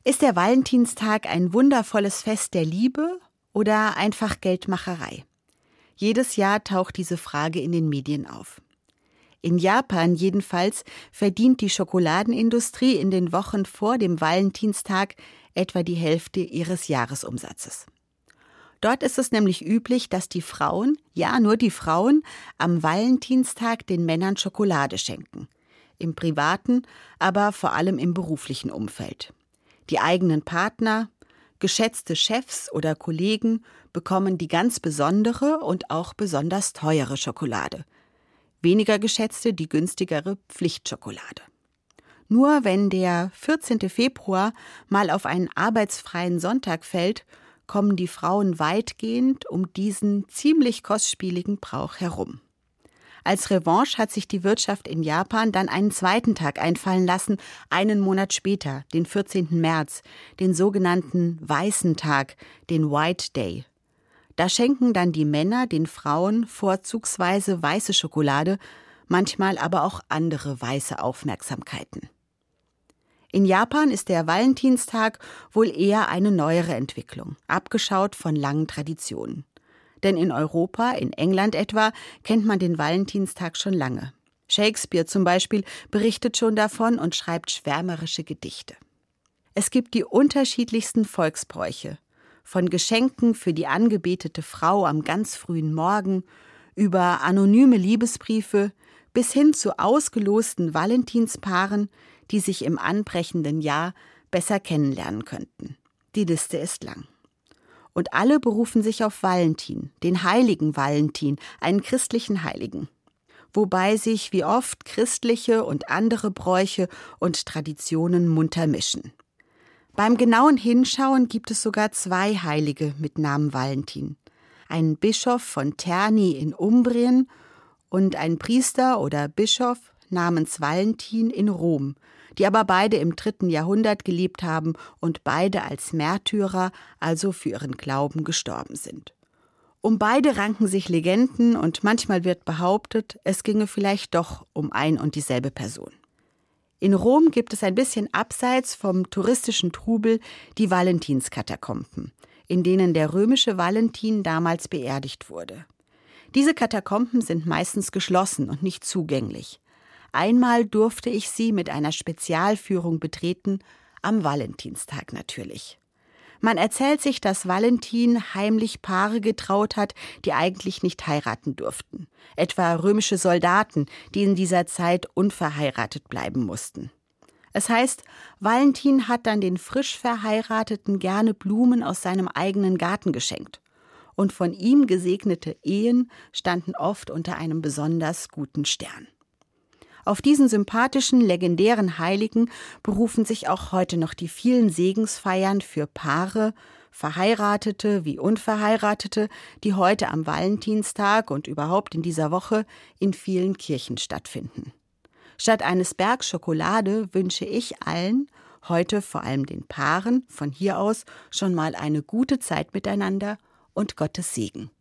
Ist der Valentinstag ein wundervolles Fest der Liebe oder einfach Geldmacherei? Jedes Jahr taucht diese Frage in den Medien auf. In Japan jedenfalls verdient die Schokoladenindustrie in den Wochen vor dem Valentinstag etwa die Hälfte ihres Jahresumsatzes. Dort ist es nämlich üblich, dass die Frauen, ja nur die Frauen, am Valentinstag den Männern Schokolade schenken. Im privaten, aber vor allem im beruflichen Umfeld. Die eigenen Partner, geschätzte Chefs oder Kollegen bekommen die ganz besondere und auch besonders teure Schokolade. Weniger geschätzte die günstigere Pflichtschokolade. Nur wenn der 14. Februar mal auf einen arbeitsfreien Sonntag fällt, kommen die Frauen weitgehend um diesen ziemlich kostspieligen Brauch herum. Als Revanche hat sich die Wirtschaft in Japan dann einen zweiten Tag einfallen lassen, einen Monat später, den 14. März, den sogenannten Weißen Tag, den White Day. Da schenken dann die Männer den Frauen vorzugsweise weiße Schokolade, manchmal aber auch andere weiße Aufmerksamkeiten. In Japan ist der Valentinstag wohl eher eine neuere Entwicklung, abgeschaut von langen Traditionen. Denn in Europa, in England etwa, kennt man den Valentinstag schon lange. Shakespeare zum Beispiel berichtet schon davon und schreibt schwärmerische Gedichte. Es gibt die unterschiedlichsten Volksbräuche, von Geschenken für die angebetete Frau am ganz frühen Morgen, über anonyme Liebesbriefe bis hin zu ausgelosten Valentinspaaren, die sich im anbrechenden Jahr besser kennenlernen könnten. Die Liste ist lang. Und alle berufen sich auf Valentin, den heiligen Valentin, einen christlichen Heiligen. Wobei sich wie oft christliche und andere Bräuche und Traditionen munter mischen. Beim genauen Hinschauen gibt es sogar 2 Heilige mit Namen Valentin. Einen Bischof von Terni in Umbrien und einen Priester oder Bischof namens Valentin in Rom, die aber beide im 3. Jahrhundert gelebt haben und beide als Märtyrer, also für ihren Glauben, gestorben sind. Um beide ranken sich Legenden und manchmal wird behauptet, es ginge vielleicht doch um ein und dieselbe Person. In Rom gibt es ein bisschen abseits vom touristischen Trubel die Valentinskatakomben, in denen der römische Valentin damals beerdigt wurde. Diese Katakomben sind meistens geschlossen und nicht zugänglich. Einmal durfte ich sie mit einer Spezialführung betreten, am Valentinstag natürlich. Man erzählt sich, dass Valentin heimlich Paare getraut hat, die eigentlich nicht heiraten durften. Etwa römische Soldaten, die in dieser Zeit unverheiratet bleiben mussten. Es heißt, Valentin hat dann den frisch Verheirateten gerne Blumen aus seinem eigenen Garten geschenkt. Und von ihm gesegnete Ehen standen oft unter einem besonders guten Stern. Auf diesen sympathischen, legendären Heiligen berufen sich auch heute noch die vielen Segensfeiern für Paare, Verheiratete wie Unverheiratete, die heute am Valentinstag und überhaupt in dieser Woche in vielen Kirchen stattfinden. Statt eines Bergs Schokolade wünsche ich allen, heute vor allem den Paaren, von hier aus schon mal eine gute Zeit miteinander und Gottes Segen.